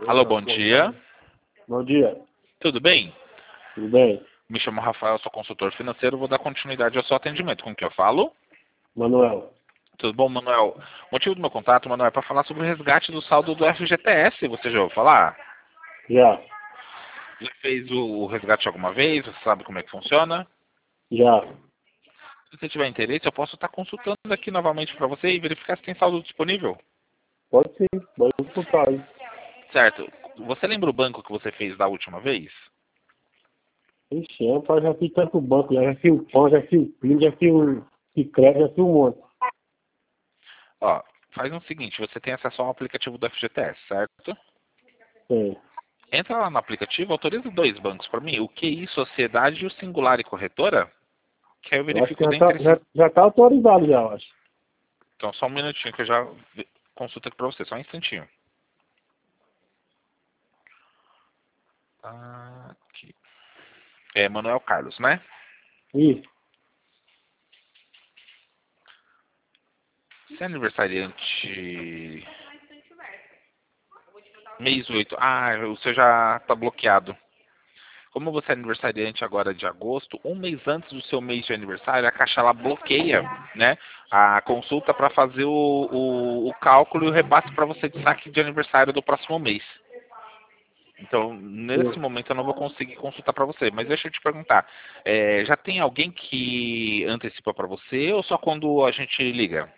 Alô, bom dia. Bom dia. Tudo bem? Tudo bem? Me chamo Rafael, sou consultor financeiro. Vou dar continuidade ao seu atendimento. Com quem eu falo? Manuel. Tudo bom, Manuel? O motivo do meu contato, Manuel, é para falar sobre o resgate do saldo do FGTS. Você já ouviu falar? Já. Já fez o resgate alguma vez? Você sabe como é que funciona? Já. Se você tiver interesse, eu posso estar consultando aqui novamente para você e verificar se tem saldo disponível. Pode sim. Pode escutar aí. Certo. Você lembra o banco que você fez da última vez? Ixi, eu já fiz tanto banco, já fiz o pão, já fiz o PIN, já fiz o Cicred, já fiz um monte. Ó, faz o seguinte, você tem acesso ao aplicativo do FGTS, certo? Sim. Entra lá no aplicativo, autoriza dois bancos para mim, o QI Sociedade e o Singular e Corretora, que aí eu Eu acho que verifico dentre esses. já tá autorizado já, eu acho. Então só um minutinho que eu já consulto aqui para você, só um instantinho. Aqui. É Manuel Carlos, né? Isso. Você é aniversariante mês 8. Ah, o seu já está bloqueado. Como você é aniversariante agora de agosto, um mês antes do seu mês de aniversário, a Caixa ela bloqueia, né, a consulta para fazer o cálculo e o repasse para você de saque de aniversário do próximo mês. Então, nesse Sim. momento eu não vou conseguir consultar para você. Mas deixa eu te perguntar, já tem alguém que antecipa para você ou só quando a gente liga?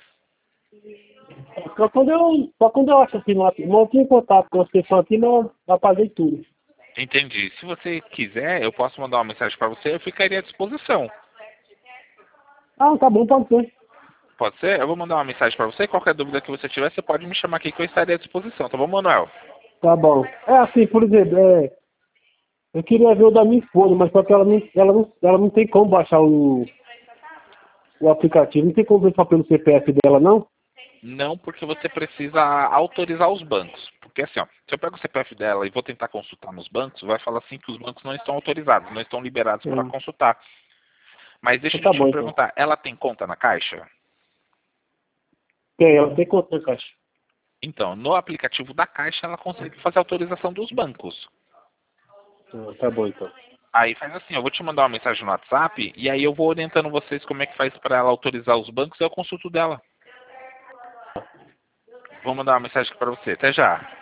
Só quando eu acho assim, não tinha contato com as pessoas aqui, não apaguei tudo. Entendi. Se você quiser, eu posso mandar uma mensagem para você, eu ficaria à disposição. Ah, tá bom, pode ser. Pode ser? Eu vou mandar uma mensagem para você. Qualquer dúvida que você tiver, você pode me chamar aqui que eu estarei à disposição. Tá bom, Manuel? Tá bom. É assim, por exemplo, eu queria ver o da minha esposa, mas só que ela não tem como baixar o aplicativo, não tem como ver só pelo CPF dela, não? Não, porque você precisa autorizar os bancos. Porque assim, ó, se eu pego o CPF dela e vou tentar consultar nos bancos, vai falar assim que os bancos não estão autorizados, não estão liberados para Sim. consultar. Mas deixa Então eu tá te bom, então. perguntar, ela tem conta na Caixa? Tem, ela tem conta na Caixa. Então, no aplicativo da Caixa, ela consegue fazer a autorização dos bancos. Ah, tá bom, então. Aí faz assim, eu vou te mandar uma mensagem no WhatsApp e aí eu vou orientando vocês como é que faz para ela autorizar os bancos e eu consulto dela. Vou mandar uma mensagem aqui para você. Até já.